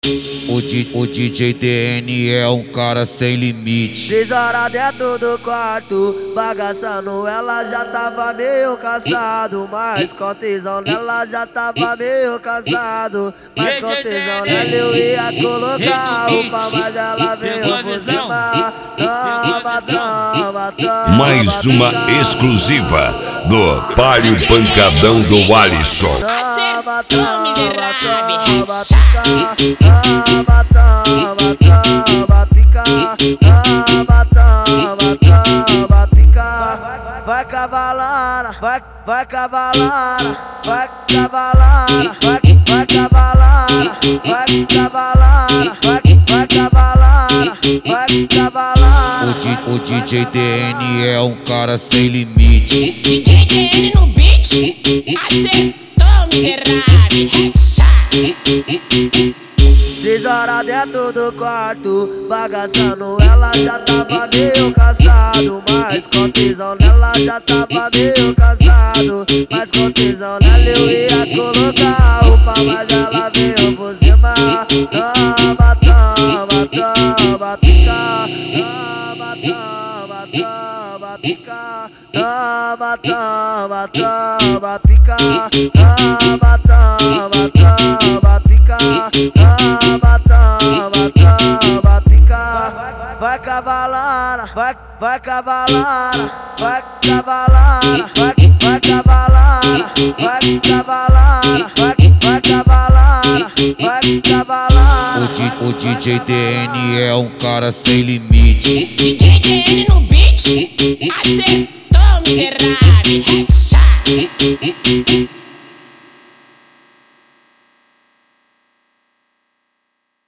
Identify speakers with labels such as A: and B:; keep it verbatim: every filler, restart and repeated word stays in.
A: O, D, o D J D N é um cara sem limite.
B: Três horas dentro do quarto, bagaçando, ela já tava meio cansado. Mas com tesão nela já tava meio cansado. Mas com tesão nela eu ia colocar a roupa, mas ela veio por cima. Toma, toma, toma.
C: Mais uma exclusiva do Palio Pancadão do Alisson.
B: Toma, toma, toma, pica. Toma, toma, toma, pica. Toma, toma, toma, pica. Vai cavalana, vai, vai cavalana, vai cavalana, vai, vai cavalana, vai cavalana, vai, vai cavalana, vai cavalana.
A: O, o D J D N é um cara sem limite.
D: D J D N no beat, acertou miserável, headshot.
B: Três horas dentro do quarto, bagaçando, ela já tava meio cansado. Mas com tesão nela já tava meio cansado. Mas com tesão nela eu ia colocar a roupa, mas ela veio por cima. Toma, toma, toma, pica. Toma, toma, toma, pica. Toma, toma, toma, pica. Toma, toma, toma, pica. Toma, toma, toma, pica. Vai cavalana, vai, vai cavalana, vai cavalana, vai, vai cavalana, vai cavalana, vai, vai cavalana, vai cavalana.
A: O, D, o D J D N é um cara sem limite.
D: D J D N no beat, acertou miserável, headshot.